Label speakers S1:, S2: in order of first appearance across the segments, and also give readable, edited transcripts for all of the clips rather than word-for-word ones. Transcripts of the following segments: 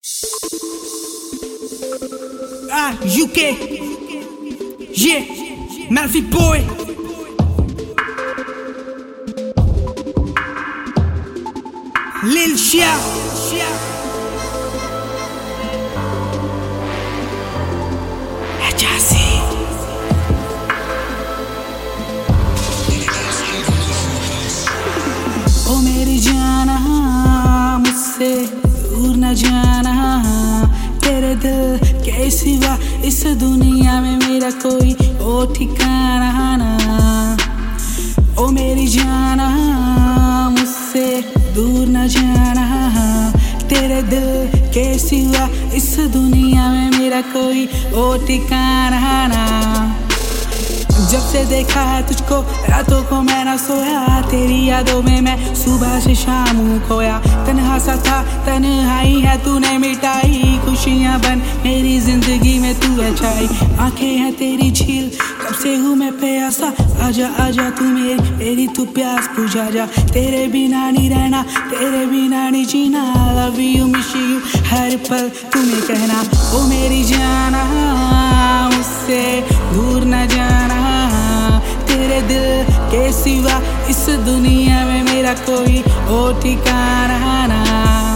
S1: UK, yeah, Malfi boy. Lil Shia, Ajasi. ओ मेरी जाना मुझसे दूर न जाना, तेरे दिल के सिवा इस दुनिया में मेरा कोई और ठिकाना ना। ओ मेरी जाना मुझसे दूर न जाना, तेरे दिल के सिवा इस दुनिया में मेरा कोई और ठिकाना ना। जब से देखा है तुझको रातों को मैं ना सोया, तेरी यादों में मैं सुबह से शाम हूँ खोया। तन्हा सा था तन्हाई है तूने मिटाई, खुशियाँ बन मेरी जिंदगी में तू है छाई। आंखें हैं तेरी झील कब से हूँ मैं प्यासा, आजा आजा तू मेरी तू प्यास बुझा जा। तेरे बिना नहीं रहना तेरे बिना नहीं जीना, लव यू मिस यू हर पल तुम्हें कहना। ओ मेरी जाना मुझसे दूर न जाना, तेरे दिल के सिवा इस दुनिया में मेरा कोई और ठिकाना ना।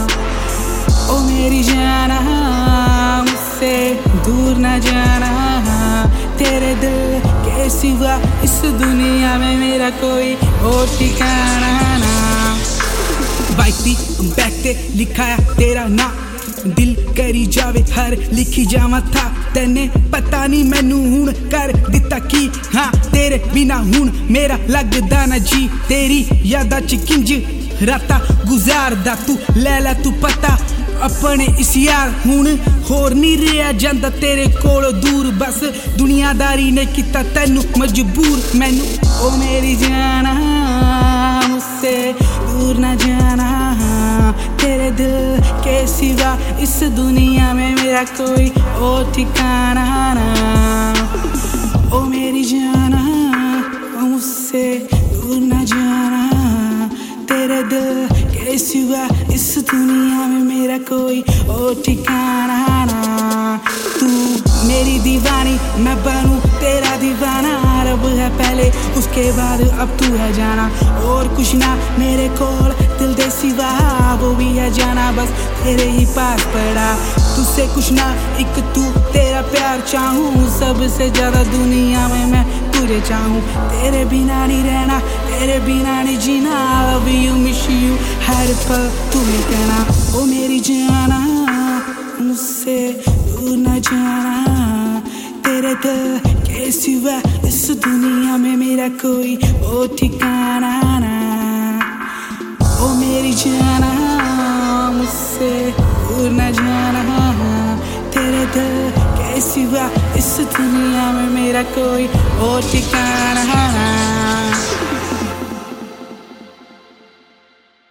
S1: ओ मेरी जाना मुझसे दूर न जाना, तेरे दिल के सिवा इस दुनिया में मेरा कोई और ठिकाना ना। बाइक दी बैक ते लिखाया तेरा ना, दिल करी जावे हर लिखी जावा था। तेने पता नहीं मैनू हुण कर दिता की, हाँ तेरे बिना हुण मेरा लगदा ना जी। तेरी यादा च किंज राता गुजारदा, तू ले तू पता अपने इस यार हुण होर नहीं रहा जांदा तेरे कोलों दूर। बस दुनियादारी ने किता तैनू मजबूर मैनू। ओ मेरी जाना मुझसे दूर न जाना, तेरे दिल के सिवा इस दुनिया में मेरा कोई और ठिकाना ना। ओ मेरी जाना मुझसे दूर न जाना, तेरे दिल के सिवा इस दुनिया में मेरा कोई और ठिकाना ना। तू मेरी दीवानी मैं बनूं तेरा दीवाना, रब है पहले उसके बाद अब तू है जाना। और कुछ ना मेरे कोल दिल दे सिवा, वो भी है जाना बस तेरे ही पास पड़ा। तुझसे कुछ ना एक तू तेरा प्यार चाहूँ, सबसे ज्यादा दुनिया में मैं तुझे चाहूँ। तेरे बिना नहीं रहना तेरे बिना नहीं जीना, लव यू मिस यू हर पल तुम्हें कहना। ओ मेरी जाना मुझसे दूर न जाना, तेरे दिल के सिवा इस दुनिया में मेरा कोई और ठिकाना ना। ओ मेरी जाना मुझसे दूर न जाना, तेरे दिल के सिवा इस दुनिया में मेरा कोई और ठिकाना ना।